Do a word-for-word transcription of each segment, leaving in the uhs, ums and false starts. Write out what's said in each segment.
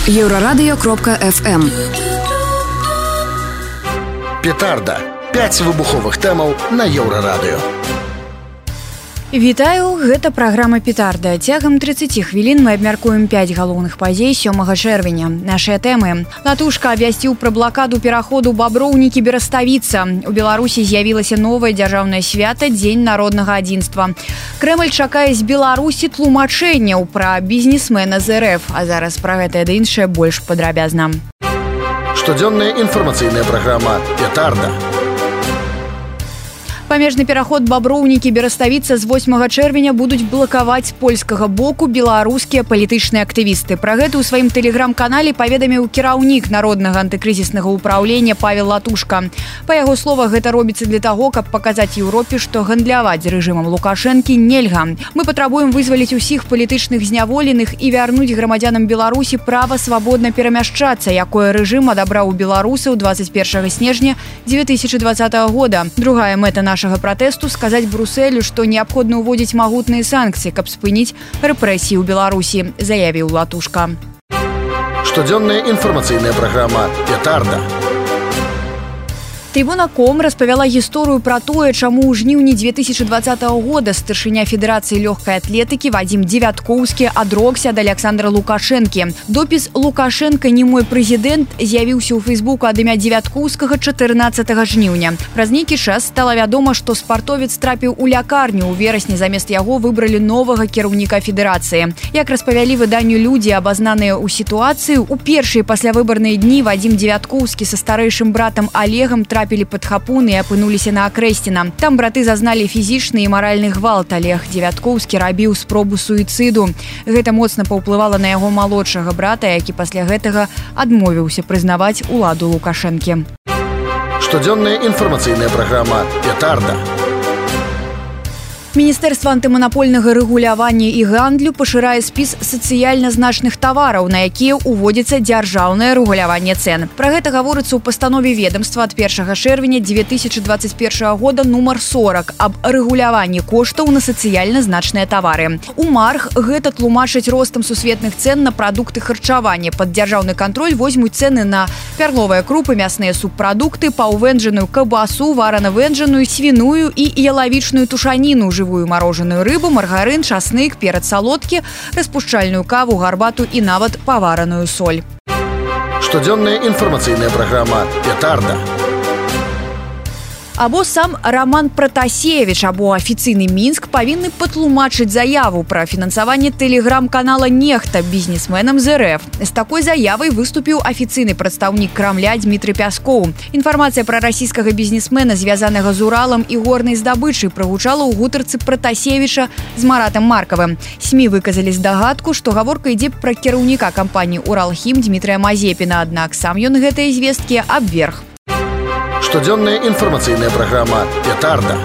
Еврорадио кропка эф эм. Петарда. пяць выбуховых тэмаў на Еўрарадыё. Вітаю, гэта праграма «Петарда». Цягам тридцати хвілін мы абмяркуем пяць галоўных падзей сёмага чэрвеня. Нашыя тэмы. Латушка абвясціў пра блакаду пераходу Баброўнікі Бераставіца. У Беларусі з'явілася новае дзяржаўнае свята Дзень народнага адзінства. Крэмль чакае з Беларусі тлумачэнняў пра бізнесмена з эр эф. А зараз пра гэтае ды іншае больш падрабязна. Штодзённая інфармацыйная праграма «Петарда». Памежны пераход Баброўнікі Бераставіца з восьмага чэрвеня будуць блакаваць з польскага боку беларускія палітычныя актывісты. Пра гэта ў сваім тэлеграм-канале паведаміў кіраўнік народнага антыкрызіснага ўпраўлення Павел Латушка. Па яго словах, гэта робіцца для таго, каб паказаць Еўропе, што гандляваць з рэжымам Лукашэнкі нельга. Мы патрабуем вызваліць усіх палітычных зняволеных і вярнуць грамадзянам Беларусі права свабодна перамяшчацца, якое рэжым адабраў у беларусаў двадцать первого снежня две тысячи двадцатого года. Другая мэта нашага нашага пратэсту сказаць Брусэлю, што неабходна ўводзіць магутныя санкцыі, каб спыніць рэпрэсіі ў Беларусі, заявіў Латушка. Штодзённая інфармацыйная праграма «Петарда». Трибуна точка ком распавяла гісторыю пра тое, чаму ў жніўні две тысячи двадцатого года старшыня Федэрацыі лёгкай атлетыкі Вадзім Дзевяткоўскі адрокся ад Александра Лукашэнкі. Допіс «Лукашэнка не мой прэзідэнт» з'явіўся ў фейсбуку ад імя Дзевяткоўскага чатырнаццатага жніўня. Праз нейкі час стала вядома, што спартовец трапіў у лякарню. У верасні замест яго выбралі новага кіраўніка федэрацыі. Як распавялі выданню людзі, абазнаныя ў сітуацыі, у першыя паслявыбарныя дні Вадзім Дзевяткоўскі са старэйшым братам Олегам трапілі под хапун і апынуліся на Акрэсціна. Там браты зазналі фізічны і маральны гвалт. Олег Дзевяткоўскі рабіў спробу суіцыду. Гэта моцна паўплывала на яго малодшага брата, які пасля гэтага адмовіўся прызнаваць уладу Лукашэнкі. Штодзённая інфармацыйная праграма «Петарда». Міністэрства антыманапольнага рэгулявання і гандлю пашырае спіс сацыяльна значных тавараў, на якія ўводзіцца дзяржаўнае рэгуляванне цэн. Пра гэта гаворыцца ў пастанове ведомства ад першага чэрвеня две тысячи двадцать первого года нумар сорок аб рэгуляванні коштаў на сацыяльна значныя тавары. У марх гэта тлумачыць ростам сусветных цэн на прадукты харчавання. Пад дзяржаўны кантроль возьмуць цэны на пярловыя крупы, мясныя субпрадукты, паўвэнджаную кабасу, варана-вэнджаную, свіную і ялавічную тушаніну, жывую марожаную рыбу, маргарин, часнык, перац салодкі, распушчальную каву, гарбату і нават павараную соль. Штодзённая інфармацыйная праграма «Петарда». Або сам Роман Пратасевіч, або афіцыйны Мінск павінны патлумачыць заяву пра фінансаванне тэлеграм-канала «Нехта» бізнесменам з эр эф. З такой заявай выступіў афіцыйны прадстаўнік Крамля Дмітрый Пяскоў. Інфармацыя пра расійскага бізнесмена, звязанага з Уралам і горнай здабычай, прагучала ў гутарцы Пратасевіча з Маратам Маркавым. СМІ выказалі здагадку, што гаворка ідзе пра кіраўніка кампаніі «Уралхім» Дмітрыя Мазепіна, аднак сам ён гэтыя звесткі абверг. Штодзённая інфармацыйная праграма «Петарда».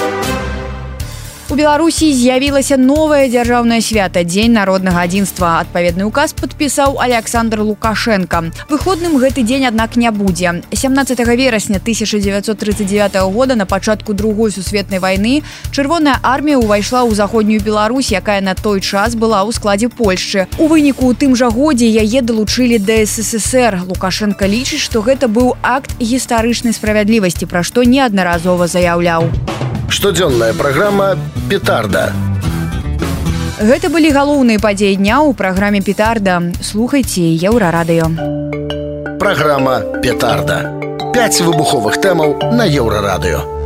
У Беларусі з'явілася новае дзяржаўнае свята Дзень народнага адзінства. Адпаведны указ падпісаў Александр Лукашенко. Выходным гэты дзень, аднак, не будзе. сямнаццатага верасня тысяча дзевяцьсот тридцать девятого года, на пачатку другой сусветнай вайны, чырвоная армія ўвайшла ў заходнюю Беларусь, якая на той час была ў складзе Польшчы. У выніку ў тым жа годзе яе далучылі да эс эс эс эр. Лукашенко лічыць, што гэта быў акт гістарычнай справядлівасці, пра што неаднаразова заяўляў. Штодзённая праграма «Петарда». Гэта былі галоўныя падзеі дня ў праграме «Петарда». Слухайце Еўрарадыё. Праграма «Петарда». пяць выбуховых тэмаў на Еўрарадыё.